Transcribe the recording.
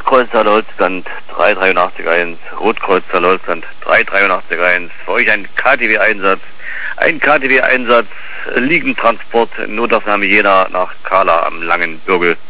Rotkreuz Deutschland 3881, Rotkreuz Deutschland 3881, für euch ein KTW-Einsatz. Ein KTW-Einsatz, Liegentransport, Notaufnahme Jena nach Kala am Langen Bürgel.